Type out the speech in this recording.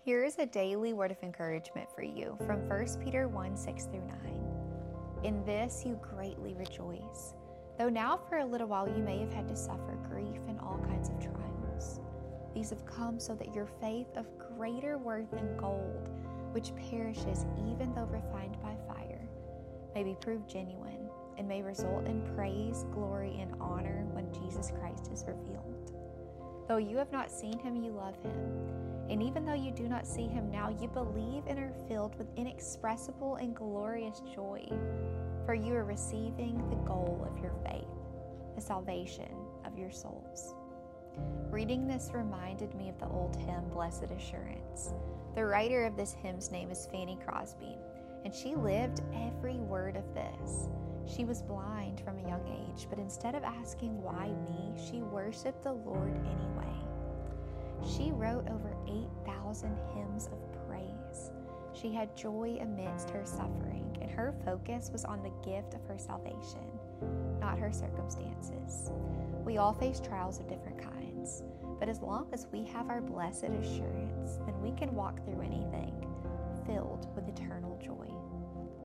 Here is a daily word of encouragement for you from 1 Peter 1 6 through 9. In this you greatly rejoice, though now for a little while you may have had to suffer grief and all kinds of trials. These have come so that your faith, of greater worth than gold, which perishes even though refined by fire, may be proved genuine and may result in praise, glory, and honor when Jesus Christ is revealed. Though you have not seen him, you love him. And even though you do not see him now, you believe and are filled with inexpressible and glorious joy, for you are receiving the goal of your faith, the salvation of your souls. Reading this reminded me of the old hymn, Blessed Assurance. The writer of this hymn's name is Fanny Crosby, and she lived every word of this. She was blind from a young age, but instead of asking, why me, she worshiped the Lord anyway. She wrote over 8,000 hymns of praise. She had joy amidst her suffering, and her focus was on the gift of her salvation, not her circumstances. We all face trials of different kinds, but as long as we have our blessed assurance, then we can walk through anything filled with eternal joy.